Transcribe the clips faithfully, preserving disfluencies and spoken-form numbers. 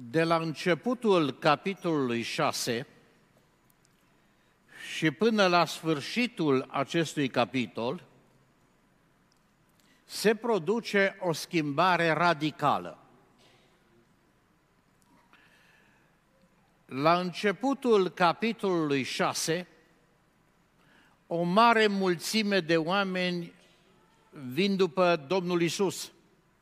De la începutul capitolului șase și până la sfârșitul acestui capitol se produce o schimbare radicală. La începutul capitolului șase, o mare mulțime de oameni vin după Domnul Iisus.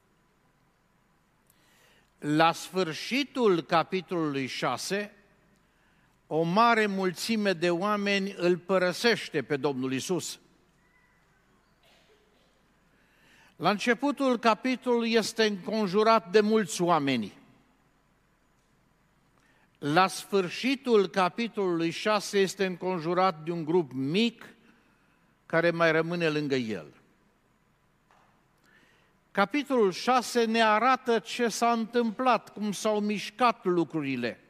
La sfârșitul capitolului șase, o mare mulțime de oameni îl părăsește pe Domnul Iisus. La începutul capitolului este înconjurat de mulți oameni. La sfârșitul capitolului șase este înconjurat de un grup mic care mai rămâne lângă el. Capitolul șase ne arată ce s-a întâmplat, cum s-au mișcat lucrurile.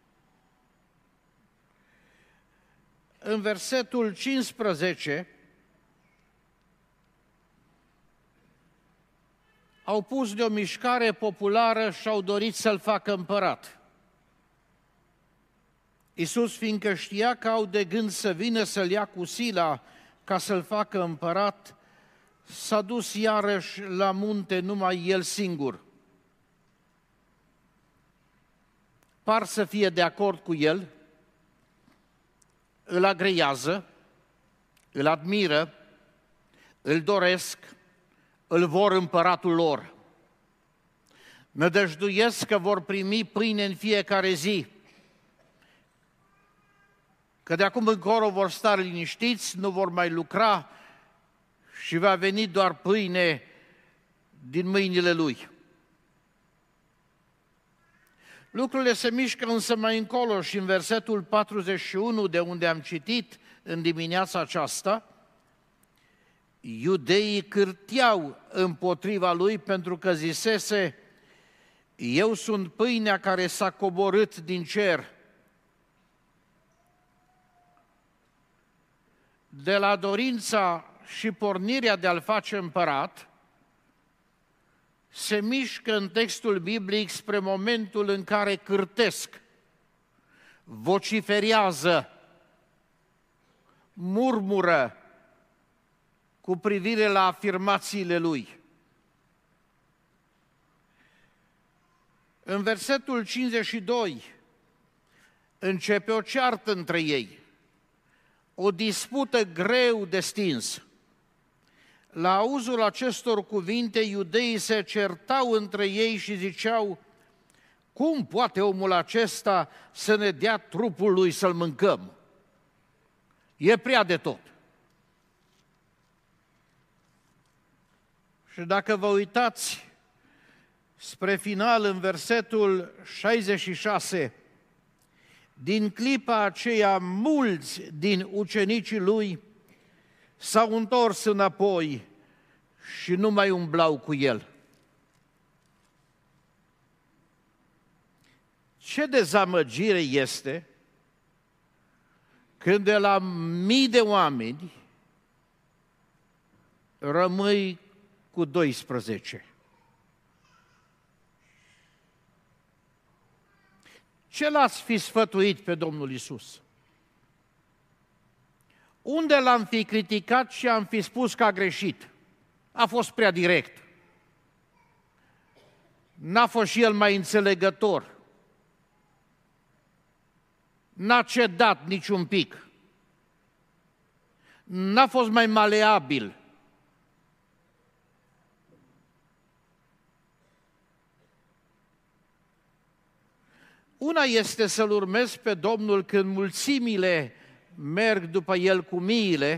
În versetul cincisprezece au pus de o mișcare populară și au dorit să-l facă împărat. Iisus, fiindcă știa că au de gând să vină să-l ia cu sila ca să-l facă împărat, s-a dus iarăși la munte numai el singur. Par să fie de acord cu el, îl agreiază, îl admiră, îl doresc, îl vor împăratul lor. Nădăjduiesc că vor primi pâine în fiecare zi, că de acum încolo vor sta liniștiți, nu vor mai lucra și va veni doar pâine din mâinile lui. Lucrurile se mișcă însă mai încolo și în versetul patruzeci și unu, de unde am citit în dimineața aceasta, iudeii cârteau împotriva lui pentru că zisese: eu sunt pâinea care s-a coborât din cer. De la dorința și pornirea de a-l face împărat, se mișcă în textul biblic spre momentul în care cârtesc, vociferează, murmură cu privire la afirmațiile lui. În versetul cincizeci și doi începe o ceartă între ei, o dispută greu de stins. La auzul acestor cuvinte, iudeii se certau între ei și ziceau: cum poate omul acesta să ne dea trupul lui să-l mâncăm? E prea de tot. Și dacă vă uitați spre final, în versetul șaizeci și șase, din clipa aceea mulți din ucenicii lui s-au întors înapoi și nu mai umblau cu el. Ce dezamăgire este când de la mii de oameni rămâi cu doisprezece. Ce l-ați fi sfătuit pe Domnul Iisus? Unde l-am fi criticat și am fi spus că a greșit? A fost prea direct. N-a fost și el mai înțelegător. N-a cedat niciun pic. N-a fost mai maleabil. Una este să-L urmezi pe Domnul când mulțimile merg după El cu miile,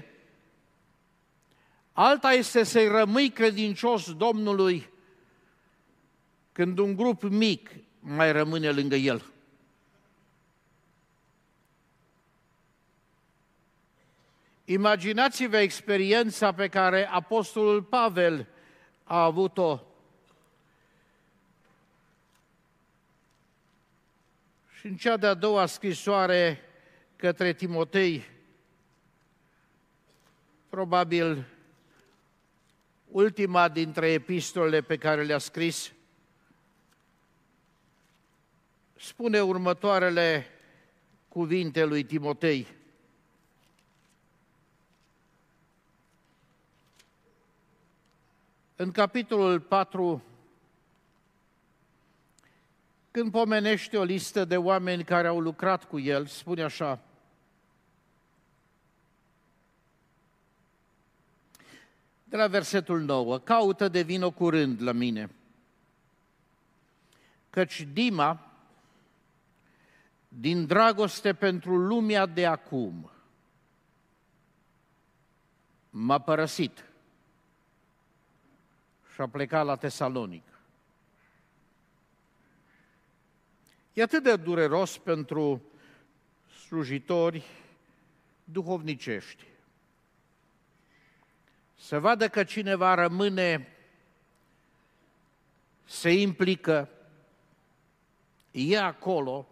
alta este să-i rămâi credincios Domnului când un grup mic mai rămâne lângă El. Imaginați-vă experiența pe care apostolul Pavel a avut-o și în cea de-a doua scrisoare către Timotei, probabil ultima dintre epistolele pe care le-a scris, spune următoarele cuvinte lui Timotei. În capitolul patru, când pomenește o listă de oameni care au lucrat cu el, spune așa: de la versetul nouă, caută de vino curând la mine, căci Dima, din dragoste pentru lumea de acum, m-a părăsit și a plecat la Tesalonic. E atât de dureros pentru slujitori duhovnicești să vadă că cineva rămâne, se implică, e acolo,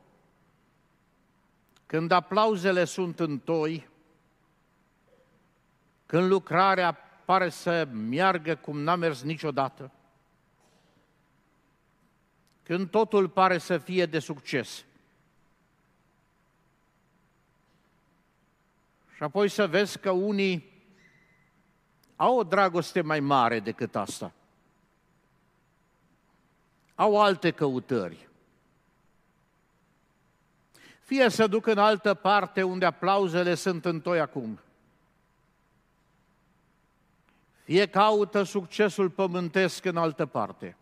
când aplauzele sunt întoi, când lucrarea pare să meargă cum n-a mers niciodată, când totul pare să fie de succes. Și apoi să vezi că unii au o dragoste mai mare decât asta. Au alte căutări. Fie să duc în altă parte unde aplauzele sunt întoi acum, fie caută succesul pământesc în altă parte,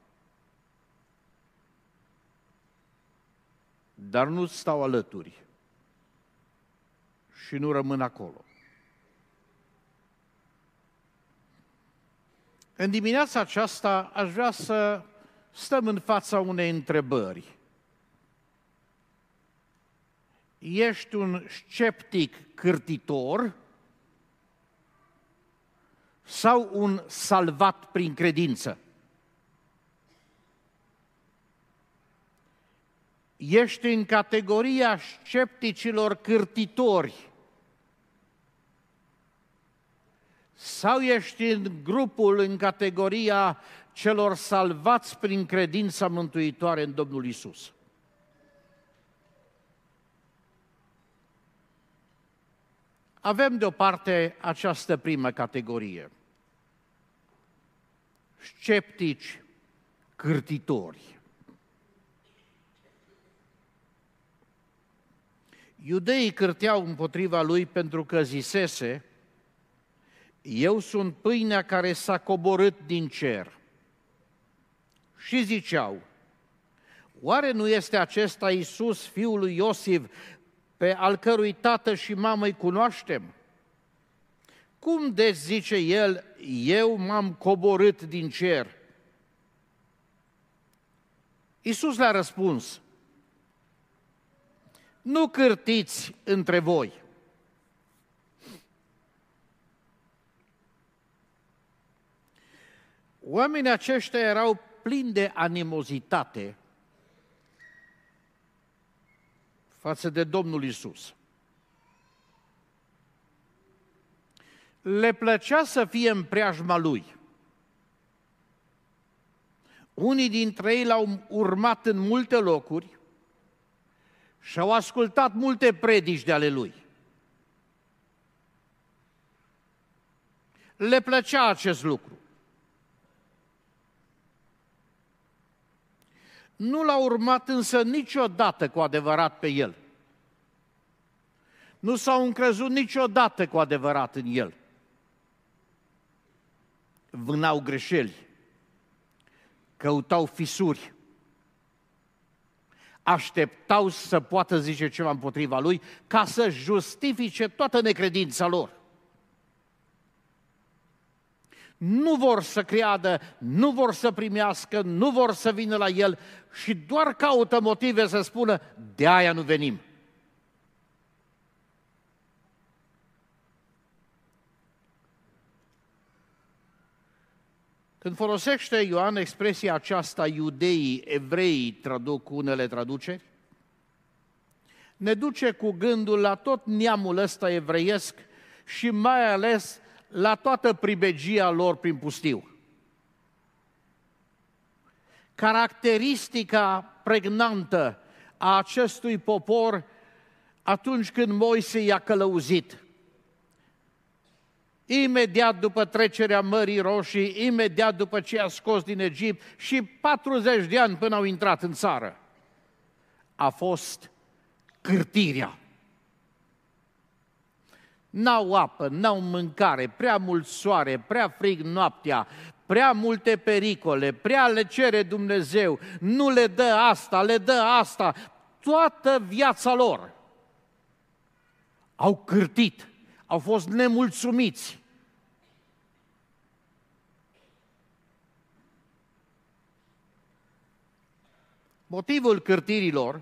dar nu stau alături și nu rămân acolo. În dimineața aceasta aș vrea să stăm în fața unei întrebări. Ești un sceptic cârtitor sau un salvat prin credință? Ești în categoria scepticilor cârtitori sau ești în grupul, în categoria celor salvați prin credința mântuitoare în Domnul Iisus? Avem deoparte această primă categorie, sceptici cârtitori. Iudeii cârteau împotriva lui pentru că zisese: eu sunt pâinea care s-a coborât din cer. Și ziceau: oare nu este acesta Iisus, fiul lui Iosif, pe al cărui tată și mamă îi cunoaștem? Cum deci zice el, eu m-am coborât din cer? Iisus le-a răspuns: nu cârtiți între voi. Oamenii aceștia erau plini de animozitate față de Domnul Iisus. Le plăcea să fie în preajma Lui. Unii dintre ei l-au urmat în multe locuri și au ascultat multe predici de ale Lui. Le plăcea acest lucru. Nu l-au urmat însă niciodată cu adevărat pe El. Nu s-au încrezut niciodată cu adevărat în El. Vânau greșeli, căutau fisuri, așteptau să poată zice ceva împotriva Lui ca să justifice toată necredința lor. Nu vor să creadă, nu vor să primească, nu vor să vină la El și doar caută motive să spună: de aia nu venim. Când folosește Ioan expresia aceasta, iudeii, evreii, traduc unele traduceri, ne duce cu gândul la tot neamul ăsta evreiesc și mai ales la toată pribegia lor prin pustiu. Caracteristica pregnantă a acestui popor atunci când Moise i-a călăuzit. Imediat după trecerea Mării Roșii, imediat după ce i-a scos din Egipt și patruzeci de ani până au intrat în țară, a fost cârtirea. N-au apă, n-au mâncare, prea mult soare, prea frig noaptea, prea multe pericole, prea le cere Dumnezeu, nu le dă asta, le dă asta, toată viața lor. Au cârtit, au fost nemulțumiți. Motivul cârtirilor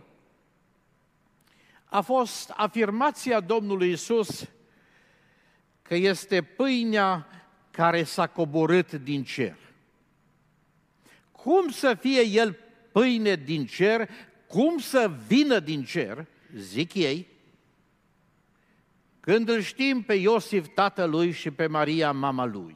a fost afirmația Domnului Iisus că este pâinea care s-a coborât din cer. Cum să fie El pâine din cer, cum să vină din cer, zic ei, când îl știm pe Iosif tatălui și pe Maria mama lui.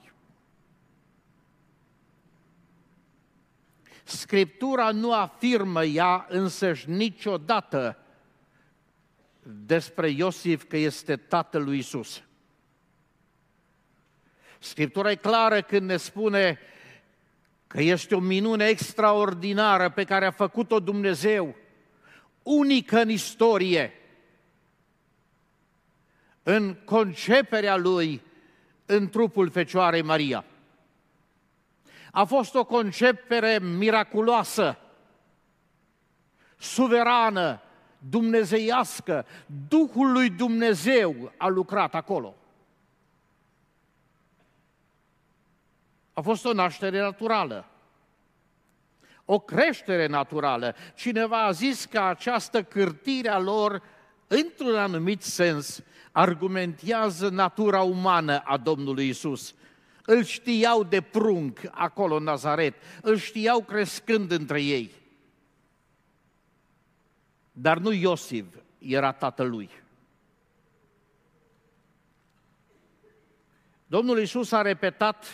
Scriptura nu afirmă ea însăși niciodată despre Iosif că este tatăl lui Iisus. Scriptura e clară când ne spune că este o minune extraordinară pe care a făcut-o Dumnezeu, unică în istorie, în conceperea Lui în trupul Fecioarei Maria. A fost o concepere miraculoasă, suverană, dumnezeiască. Duhul lui Dumnezeu a lucrat acolo. A fost o naștere naturală, o creștere naturală. Cineva a zis că această cârtire a lor, într-un anumit sens, argumentează natura umană a Domnului Iisus. Îl știau de prunc acolo în Nazaret, îl știau crescând între ei. Dar nu Iosif era tatălui. Domnul Iisus a repetat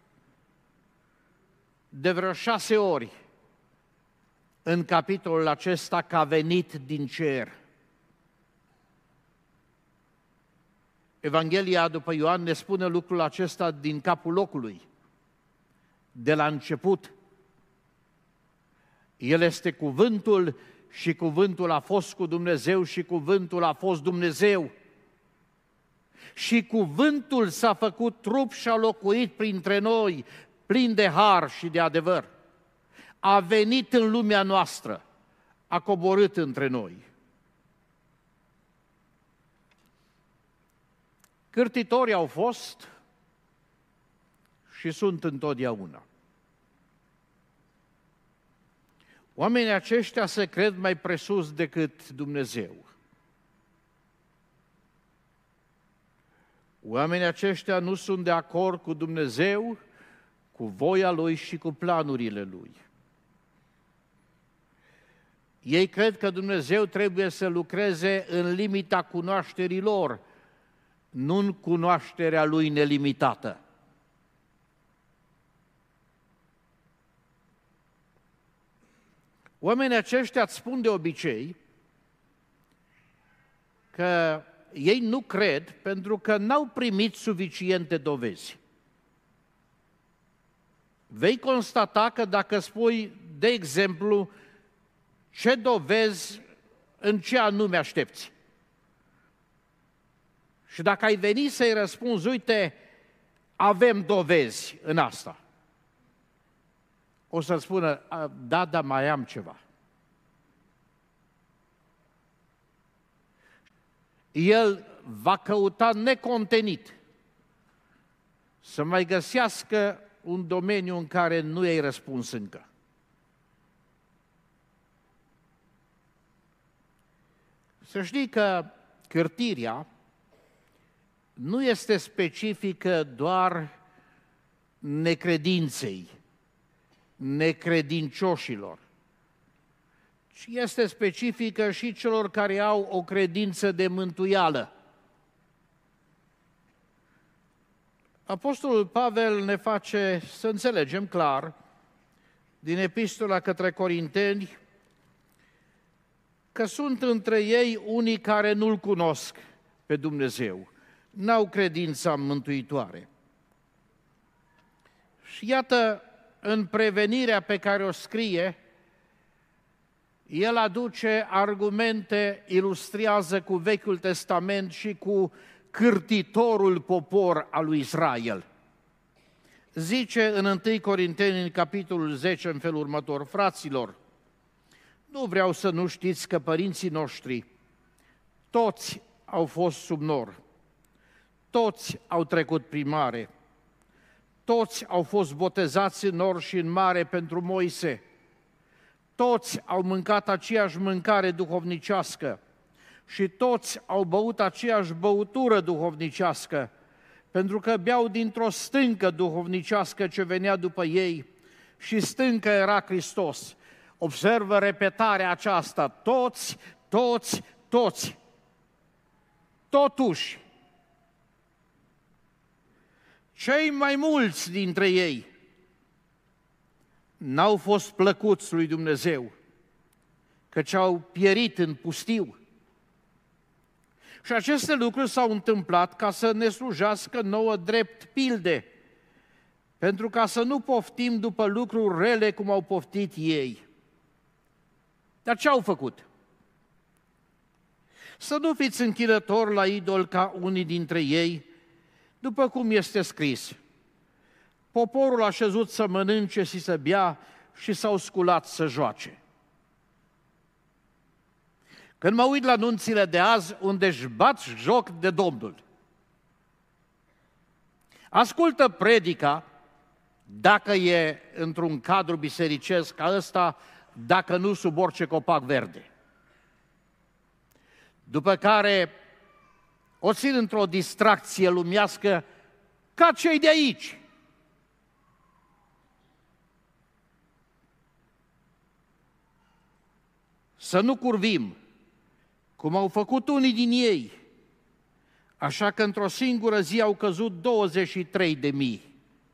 de vreo șase ori în capitolul acesta că a venit din cer. Evanghelia după Ioan ne spune lucrul acesta din capul locului, de la început. El este cuvântul și cuvântul a fost cu Dumnezeu și cuvântul a fost Dumnezeu. Și cuvântul s-a făcut trup și a locuit printre noi, plin de har și de adevăr. A venit în lumea noastră, a coborât între noi. Cârtitorii au fost și sunt întotdeauna. Oamenii aceștia se cred mai presus decât Dumnezeu. Oamenii aceștia nu sunt de acord cu Dumnezeu, cu voia Lui și cu planurile Lui. Ei cred că Dumnezeu trebuie să lucreze în limita cunoașterii lor, nu în cunoașterea Lui nelimitată. Oamenii aceștia îți spun de obicei că ei nu cred pentru că n-au primit suficiente dovezi. Vei constata că dacă spui, de exemplu, ce dovezi, în ce anume aștepți. Și dacă ai venit să-i răspunzi, uite, avem dovezi în asta, o să-ți spună, da, dar mai am ceva. El va căuta necontenit să mai găsească un domeniu în care nu i-ai răspuns încă. Să știi că cârtirea nu este specifică doar necredinței, necredincioșilor, ci este specifică și celor care au o credință de mântuială. Apostolul Pavel ne face să înțelegem clar din epistola către Corinteni că sunt între ei unii care nu-L cunosc pe Dumnezeu, n-au credința mântuitoare. Și iată, în prevenirea pe care o scrie, el aduce argumente, ilustrează cu Vechiul Testament și cu cârtitorul popor al lui Israel. Zice în întâi Corinteni, în capitolul zece, în felul următor: fraților, nu vreau să nu știți că părinții noștri toți au fost sub nor, toți au trecut prin mare, toți au fost botezați în nor și în mare pentru Moise, toți au mâncat aceeași mâncare duhovnicească și toți au băut aceeași băutură duhovnicească, pentru că beau dintr-o stâncă duhovnicească ce venea după ei și stâncă era Hristos. Observă repetarea aceasta: toți, toți, toți. Totuși, cei mai mulți dintre ei n-au fost plăcuți lui Dumnezeu, căci au pierit în pustiu. Și aceste lucruri s-au întâmplat ca să ne slujească nouă drept pilde, pentru ca să nu poftim după lucruri rele cum au poftit ei. Dar ce au făcut? Să nu fiți închinători la idol ca unii dintre ei, după cum este scris: poporul a șezut să mănânce și să bea și s-au sculat să joace. Când mă uit la nunțile de azi, unde își bat joc de Domnul, ascultă predica, dacă e într-un cadru bisericesc ca ăsta, dacă nu sub orice copac verde. După care o țin într-o distracție lumească ca cei de aici. Să nu curvim, cum au făcut unii din ei, așa că într-o singură zi au căzut douăzeci și trei de mii.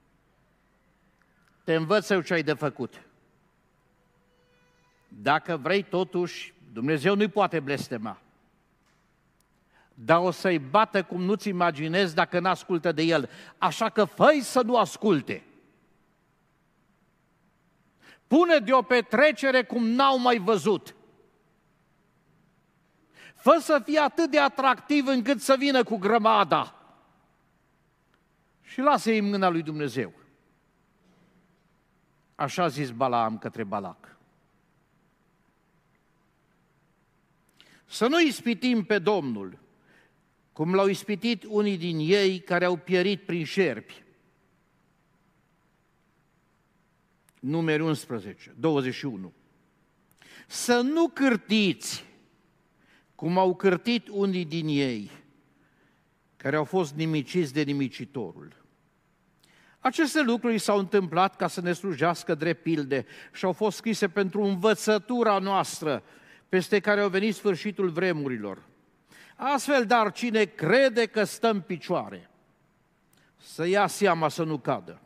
Te învăț eu ce ai de făcut. Dacă vrei totuși, Dumnezeu nu-i poate blestema, dar o să-i bată cum nu-ți imaginezi dacă n-ascultă de El. Așa că fă-i să nu asculte. Pune de o petrecere cum n-au mai văzut. Fă să fie atât de atractiv încât să vină cu grămada. Și lasă-i în mâna lui Dumnezeu. Așa a zis Balaam către Balac. Să nu ispitim pe Domnul, cum l-au ispitit unii din ei care au pierit prin șerpi. Numeri unsprezece, douăzeci și unu. Să nu cârtiți, cum au cârtit unii din ei, care au fost nimiciți de nimicitorul. Aceste lucruri s-au întâmplat ca să ne slujească drept pilde și au fost scrise pentru învățătura noastră, peste care au venit sfârșitul vremurilor. Astfel, dar, cine crede că stă în picioare, să ia seama să nu cadă.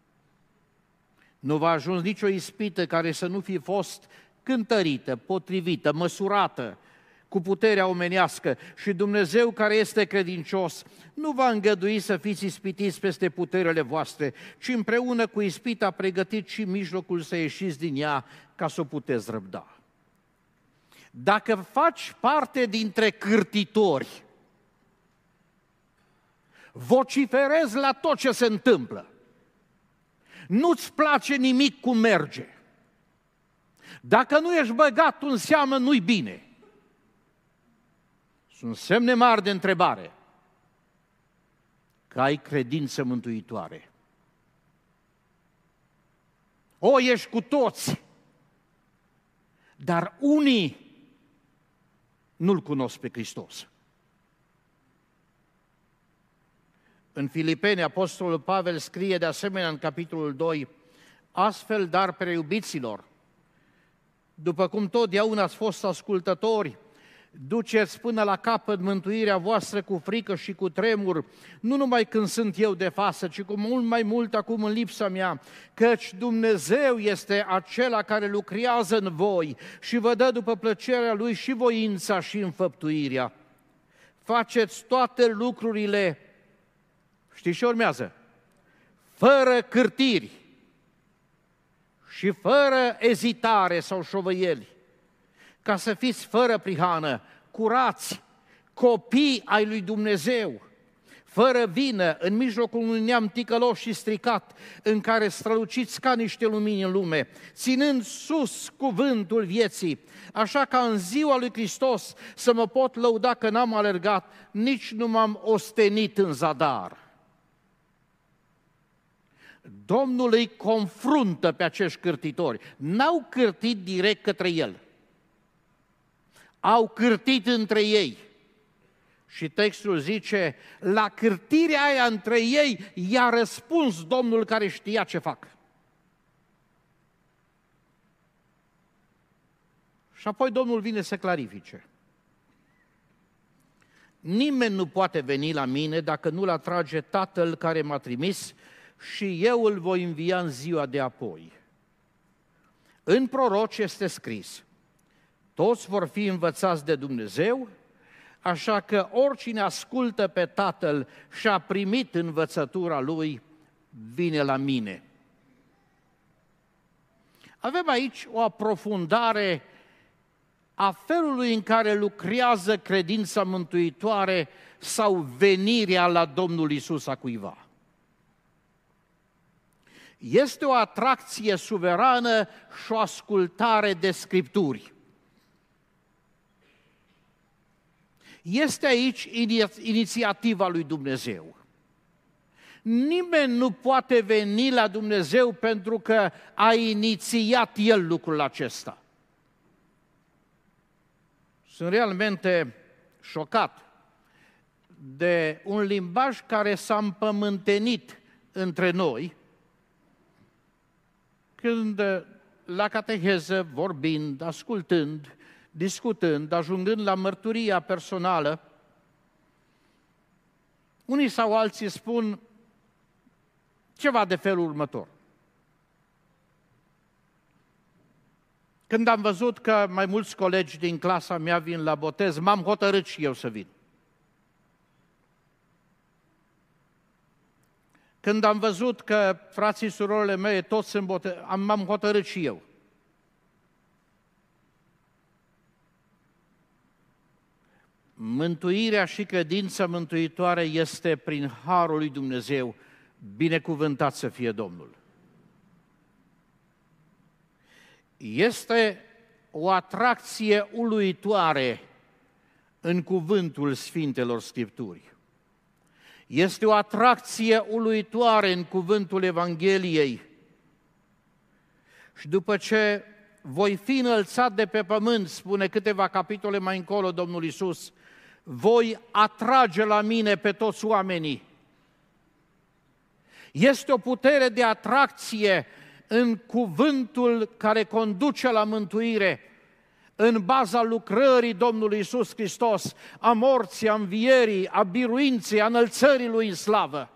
Nu va ajuns nicio ispită care să nu fi fost cântărită, potrivită, măsurată cu puterea omenească, și Dumnezeu, care este credincios, nu va îngădui să fiți ispitiți peste puterele voastre, ci împreună cu ispita a pregătit și mijlocul să ieșiți din ea ca să o puteți răbda. Dacă faci parte dintre cârtitori, vociferezi la tot ce se întâmplă, nu-ți place nimic cum merge, dacă nu ești băgat în seamă, nu-i bine. Sunt semne mari de întrebare că ai credință mântuitoare. O, ești cu toți, dar unii nu-L cunosc pe Hristos. În Filipeni, Apostolul Pavel scrie de asemenea în capitolul doi: astfel, dar, preiubiților, după cum totdeauna ați fost ascultători, Duceți până la capăt mântuirea voastră cu frică și cu tremur, nu numai când sunt eu de față, ci cu mult mai mult acum în lipsa mea, căci Dumnezeu este acela care lucrează în voi și vă dă după plăcerea Lui și voința și înfăptuirea. Faceți toate lucrurile, știți ce urmează? Fără cârtiri și fără ezitare sau șovăieli, ca să fiți fără prihană, curați, copii ai lui Dumnezeu, fără vină, în mijlocul unui neam ticălos și stricat, în care străluciți ca niște lumini în lume, ținând sus cuvântul vieții, așa ca în ziua lui Hristos să mă pot lăuda că n-am alergat, nici nu m-am ostenit în zadar. Domnul îi confruntă pe acești cârtitori. N-au cârtit direct către el. Au cârtit între ei. Și textul zice, la cârtirea aia între ei i-a răspuns Domnul care știa ce fac. Și apoi Domnul vine să clarifice. Nimeni nu poate veni la mine dacă nu-l atrage Tatăl care m-a trimis și eu îl voi învia în ziua de apoi. În proroci este scris, toți vor fi învățați de Dumnezeu, așa că oricine ascultă pe Tatăl și a primit învățătura Lui, vine la mine. Avem aici o aprofundare a felului în care lucrează credința mântuitoare sau venirea la Domnul Iisus a cuiva. Este o atracție suverană și o ascultare de Scripturi. Este aici inițiativa lui Dumnezeu. Nimeni nu poate veni la Dumnezeu pentru că a inițiat El lucrul acesta. Sunt realmente șocat de un limbaj care s-a împământenit între noi, când la cateheză, vorbind, ascultând, discutând, ajungând la mărturia personală, unii sau alții spun ceva de felul următor. Când am văzut că mai mulți colegi din clasa mea vin la botez, m-am hotărât și eu să vin. Când am văzut că frații și surorile mele toți sunt botez, m-am hotărât și eu. Mântuirea și credința mântuitoare este prin harul lui Dumnezeu, binecuvântat să fie Domnul. Este o atracție uluitoare în cuvântul Sfintelor Scripturi. Este o atracție uluitoare în cuvântul Evangheliei. Și după ce voi fi înălțat de pe pământ, spune câteva capitole mai încolo Domnul Iisus, voi atrage la mine pe toți oamenii. Este o putere de atracție în cuvântul care conduce la mântuire, în baza lucrării Domnului Iisus Hristos, a morții, a învierii, a biruinței, a înălțării Lui în slavă.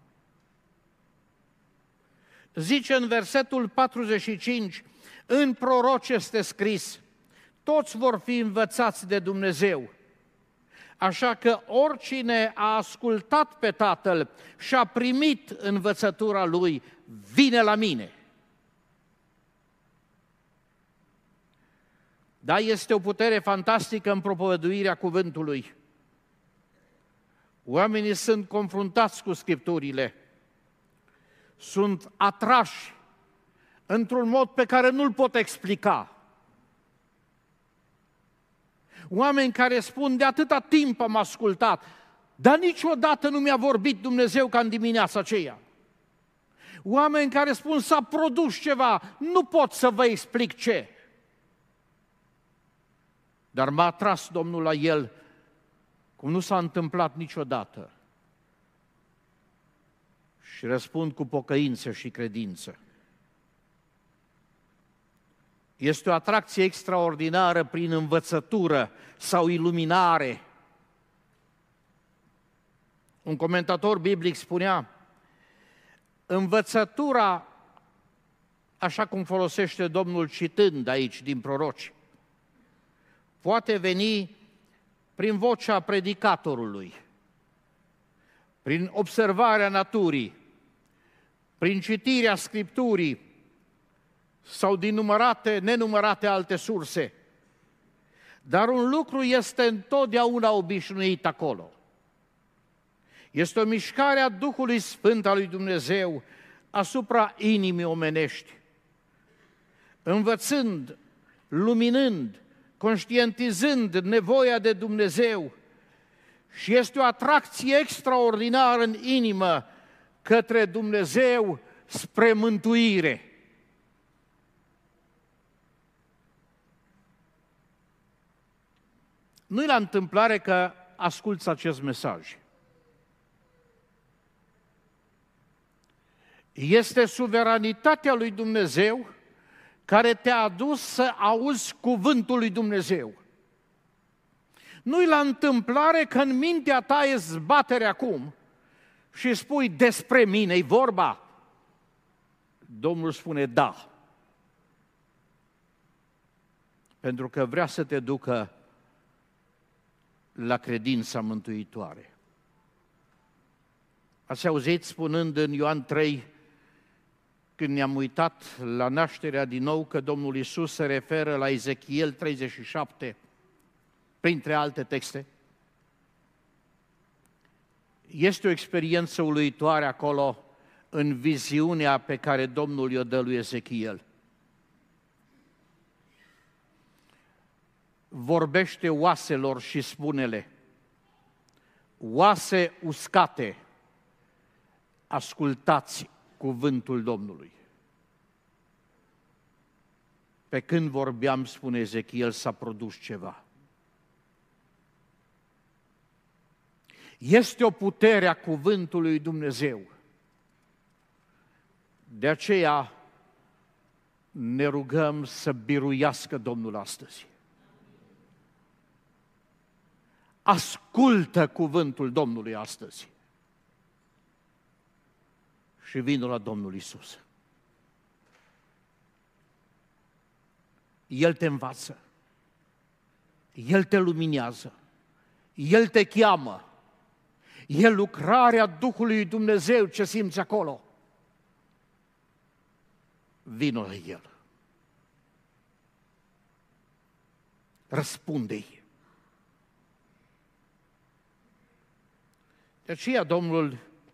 Zice în versetul patruzeci și cinci, în proroci este scris, toți vor fi învățați de Dumnezeu. Așa că oricine a ascultat pe Tatăl și a primit învățătura Lui, vine la mine. Da, este o putere fantastică în propovăduirea cuvântului. Oamenii sunt confruntați cu Scripturile, sunt atrași într-un mod pe care nu-l pot explica. Oameni care spun, de atâta timp am ascultat, dar niciodată nu mi-a vorbit Dumnezeu ca în dimineața aceea. Oameni care spun, s-a produs ceva, nu pot să vă explic ce. Dar m-a atras Domnul la el, cum nu s-a întâmplat niciodată. Și răspund cu pocăință și credință. Este o atracție extraordinară prin învățătură sau iluminare. Un comentator biblic spunea, învățătura, așa cum folosește Domnul citând aici din proroci, poate veni prin vocea predicatorului, prin observarea naturii, prin citirea Scripturii sau din numărate, nenumărate alte surse. Dar un lucru este întotdeauna obișnuit acolo. Este o mișcare a Duhului Sfânt al lui Dumnezeu asupra inimii omenești, învățând, luminând, conștientizând nevoia de Dumnezeu, și este o atracție extraordinară în inimă către Dumnezeu spre mântuire. Nu-i la întâmplare că asculți acest mesaj. Este suveranitatea lui Dumnezeu care te-a adus să auzi cuvântul lui Dumnezeu. Nu-i la întâmplare că în mintea ta e zbatere acum și spui, despre mine-i vorba? Domnul spune, da. Pentru că vrea să te ducă la credința mântuitoare. Ați auzit spunând în Ioan trei, când ne-am uitat la nașterea din nou, că Domnul Iisus se referă la Ezechiel treizeci și șapte, printre alte texte? Este o experiență uluitoare acolo, în viziunea pe care Domnul i-o dă lui Ezechiel. Vorbește oaselor și spune-le, oase uscate, ascultați cuvântul Domnului. Pe când vorbeam, spune Ezechiel, s-a produs ceva. Este o putere a cuvântului lui Dumnezeu. De aceea ne rugăm să biruiască Domnul astăzi. Ascultă cuvântul Domnului astăzi. Și vină la Domnul Iisus. El te învață. El te luminează. El te cheamă. E lucrarea Duhului Dumnezeu ce simți acolo. Vino la El. Răspunde-i. De aceea Domnul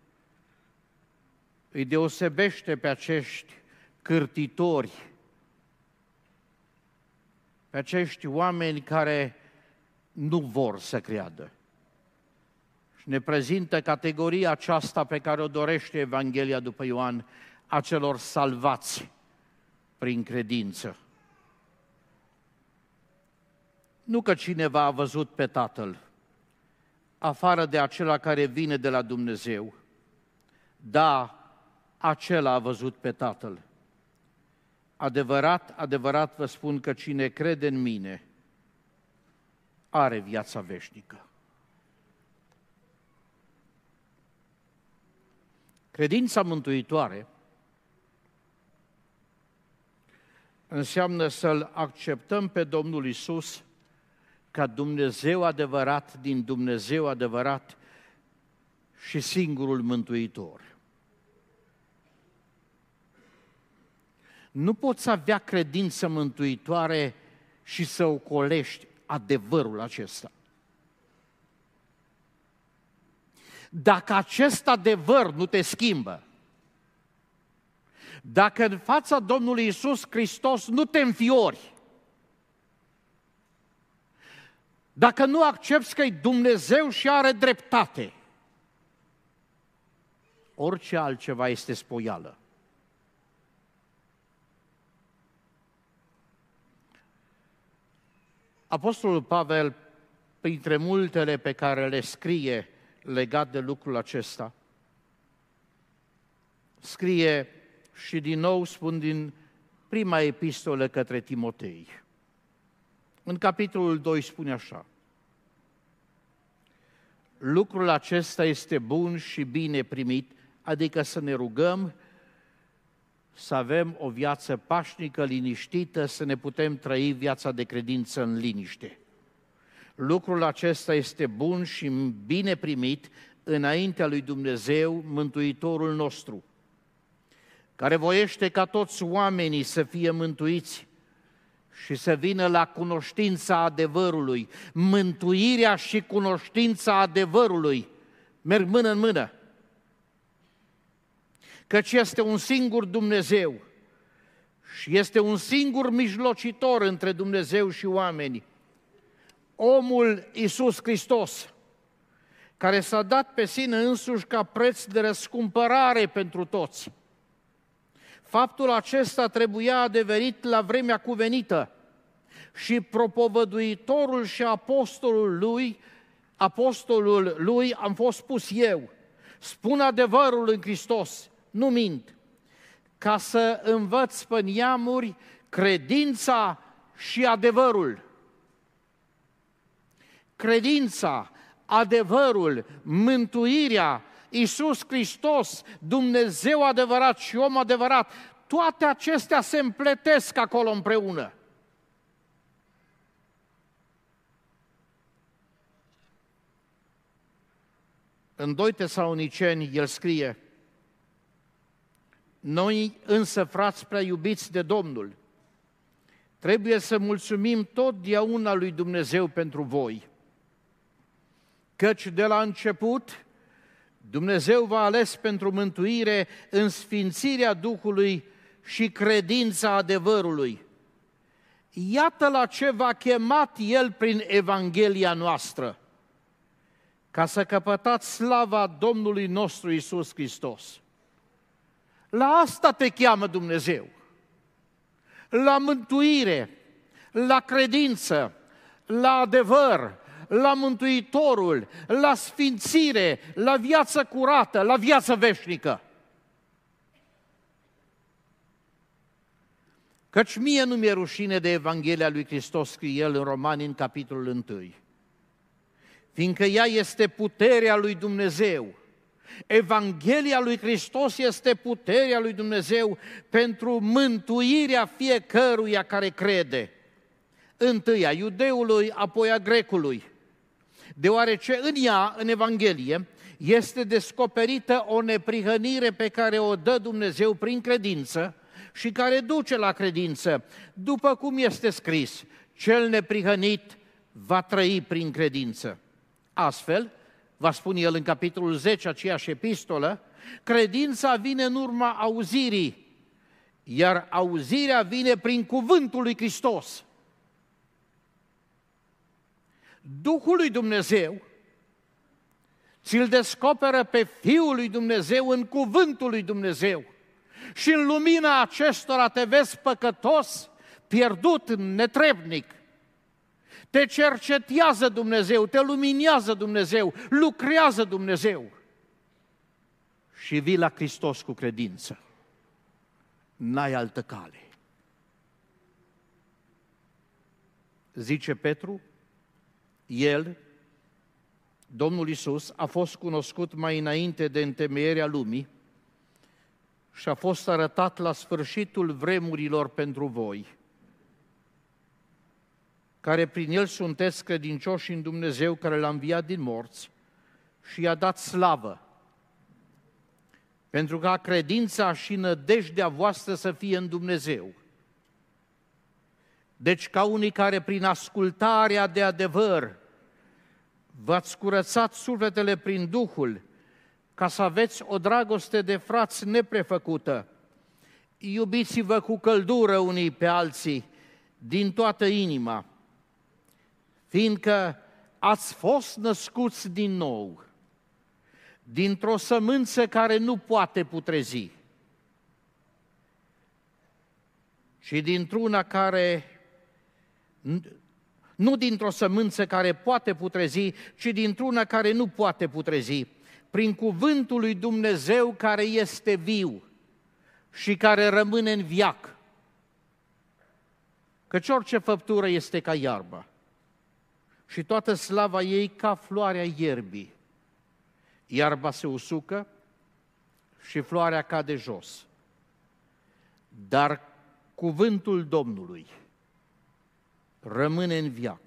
îi deosebește pe acești cârtitori, pe acești oameni care nu vor să creadă. Și ne prezintă categoria aceasta pe care o dorește Evanghelia după Ioan, a celor salvați prin credință. Nu că cineva a văzut pe Tatăl, afară de acela care vine de la Dumnezeu. Da, acela a văzut pe Tatăl. Adevărat, adevărat vă spun că cine crede în mine are viața veșnică. Credința mântuitoare înseamnă să-L acceptăm pe Domnul Iisus ca Dumnezeu adevărat din Dumnezeu adevărat și singurul mântuitor. Nu poți avea credință mântuitoare și să ocolești adevărul acesta. Dacă acest adevăr nu te schimbă, dacă în fața Domnului Iisus Hristos nu te înfiori, dacă nu accepți că e Dumnezeu și are dreptate, orice altceva este spoială. Apostolul Pavel, printre multele pe care le scrie legat de lucrul acesta, scrie, și din nou spun din prima epistolă către Timotei. În capitolul doi spune așa: lucrul acesta este bun și bine primit, adică să ne rugăm, să avem o viață pașnică, liniștită, să ne putem trăi viața de credință în liniște. Lucrul acesta este bun și bine primit înaintea lui Dumnezeu, Mântuitorul nostru, care voiește ca toți oamenii să fie mântuiți și să vină la cunoștința adevărului. Mântuirea și cunoștința adevărului merg mână în mână, căci este un singur Dumnezeu și este un singur mijlocitor între Dumnezeu și oameni, omul Iisus Hristos, care s-a dat pe sine însuși ca preț de răscumpărare pentru toți. Faptul acesta trebuia adeverit la vremea cuvenită și propovăduitorul și apostolul lui, apostolul lui am fost spus eu. Spun adevărul în Hristos, nu mint, ca să învăț pe neamuri credința și adevărul. Credința, adevărul, mântuirea, Iisus Hristos, Dumnezeu adevărat și om adevărat, toate acestea se împletesc acolo împreună. În doi Tesaloniceni el scrie: noi însă, frați prea iubiți de Domnul, trebuie să mulțumim totdeauna lui Dumnezeu pentru voi, căci de la început Dumnezeu v-a ales pentru mântuire în sfințirea Duhului și credința adevărului. Iată la ce v-a chemat El prin Evanghelia noastră, ca să căpătați slava Domnului nostru Iisus Hristos. La asta te cheamă Dumnezeu, la mântuire, la credință, la adevăr, la Mântuitorul, la sfințire, la viață curată, la viață veșnică. Căci mie nu mi-e rușine de Evanghelia lui Hristos, scrie el în Romani, în capitolul unu, fiindcă ea este puterea lui Dumnezeu. Evanghelia lui Hristos este puterea lui Dumnezeu pentru mântuirea fiecăruia care crede. Întâi a iudeului, apoi a grecului. Deoarece în ea, în Evanghelie, este descoperită o neprihănire pe care o dă Dumnezeu prin credință și care duce la credință, după cum este scris: cel neprihănit va trăi prin credință. Astfel, va spune el în capitolul zece, aceeași epistolă, credința vine în urma auzirii, iar auzirea vine prin cuvântul lui Hristos. Duhul lui Dumnezeu ți-l descoperă pe Fiul lui Dumnezeu în cuvântul lui Dumnezeu și în lumina acestora te vezi păcătos, pierdut, netrebnic. Te cercetează Dumnezeu, te luminează Dumnezeu, lucrează Dumnezeu și vii la Hristos cu credință. N-ai altă cale. Zice Petru, el, Domnul Iisus, a fost cunoscut mai înainte de întemeierea lumii și a fost arătat la sfârșitul vremurilor pentru voi, care prin El sunteți credincioși în Dumnezeu care L-a înviat din morți și i-a dat slavă, pentru ca credința și nădejdea voastră să fie în Dumnezeu. Deci ca unii care prin ascultarea de adevăr v-ați curățat sufletele prin Duhul, ca să aveți o dragoste de frați neprefăcută, iubiți-vă cu căldură unii pe alții din toată inima, fiindcă ați fost născuți din nou, dintr-o sămânță care nu poate putrezi, și dintr-una care, nu dintr-o sămânță care poate putrezi, ci dintr-una care nu poate putrezi, prin cuvântul lui Dumnezeu care este viu și care rămâne în veac. Căci orice făptură este ca iarba și toată slava ei ca floarea ierbii. Iarba se usucă și floarea cade jos. Dar cuvântul Domnului rămâne în veac.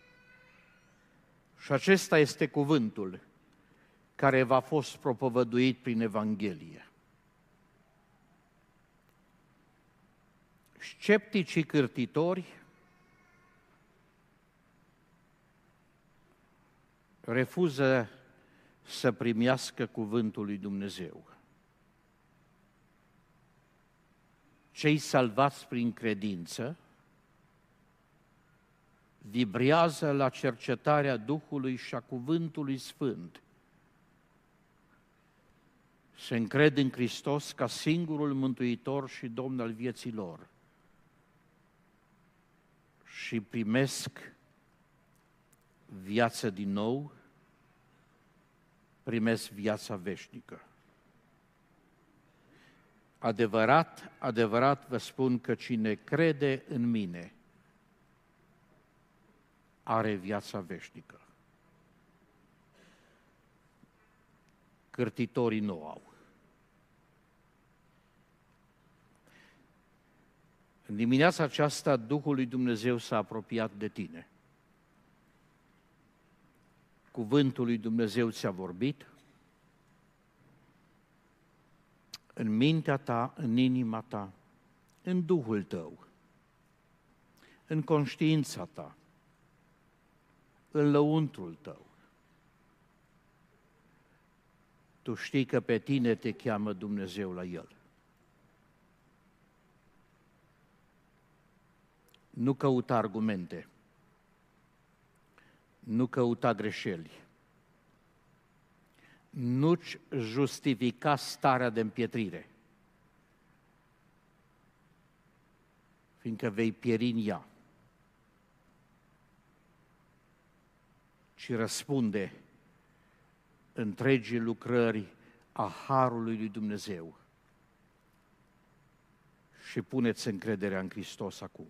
Și acesta este cuvântul care v-a fost propovăduit prin Evanghelie. Scepticii cârtitori refuză să primească cuvântul lui Dumnezeu. Cei salvați prin credință vibrează la cercetarea Duhului și a Cuvântului Sfânt. Se încred în Hristos ca singurul Mântuitor și Domn al vieții lor și primesc viață din nou, primesc viața veșnică. Adevărat, adevărat vă spun că cine crede în mine are viața veșnică. Cârtitorii nu au. În dimineața aceasta, Duhul lui Dumnezeu s-a apropiat de tine. Cuvântul lui Dumnezeu ți-a vorbit în mintea ta, în inima ta, în Duhul tău, în conștiința ta, în lăuntrul tău. Tu știi că pe tine te cheamă Dumnezeu la El. Nu căuta argumente, nu căuta greșeli, nu-ți justifica starea de împietrire, fiindcă vei pieri în ea, ci răspunde întregii lucrări a Harului lui Dumnezeu și puneți încrederea în Hristos acum.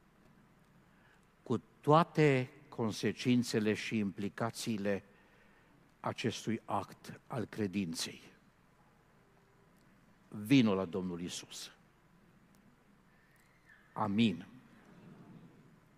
Cu toate consecințele și implicațiile acestui act al credinței. Vino la Domnul Iisus. Amin.